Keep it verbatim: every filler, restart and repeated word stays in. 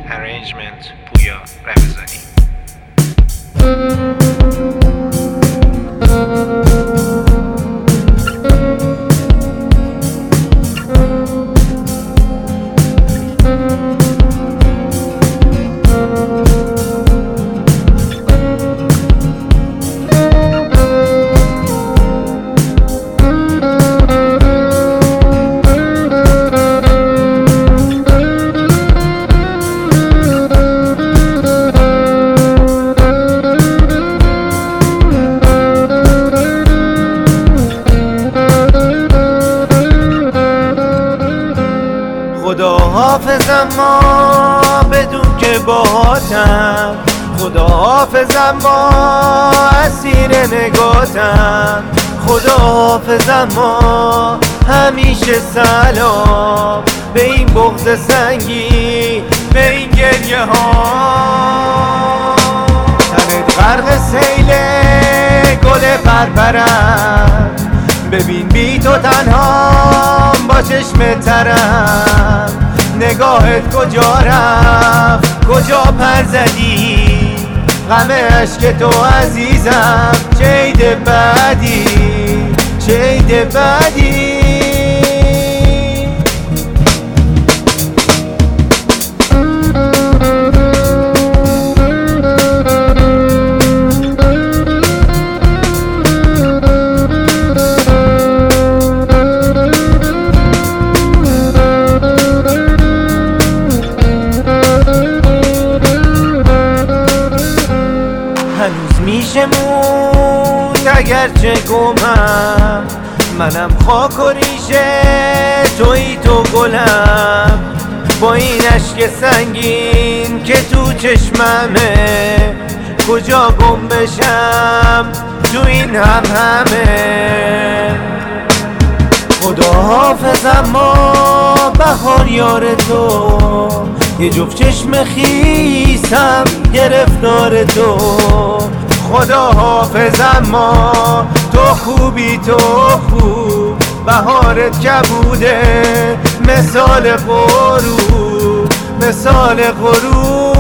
Arrangement پویا رمضانی. خدا حافظم ما بدون که باهاتم، خدا حافظم ما اسیر نگاتم، خدا حافظم ما همیشه سلام به این بغض سنگی، به این گریه ها. تنت غرق سیل گل پرپرم، ببین بی تو تنهام با چشم ترم، نگاهت کجا رفت کجا پر زدی، غم عشق تو عزیزم چه عید بعدی، چه عید بعدی. هنوز میشه موند اگرچه گمم، منم خاک و ریشه توی تو گلم، با این اشک سنگین که تو چشممه کجا گم بشم تو این هم همه. خدا حافظم ما بهار یار تو، یه جفت چشم خیسم گرفتار تو، خدا حافظم ما تو خوبی تو خوب، بهارت کبوده مثال غروب، مثال غروب.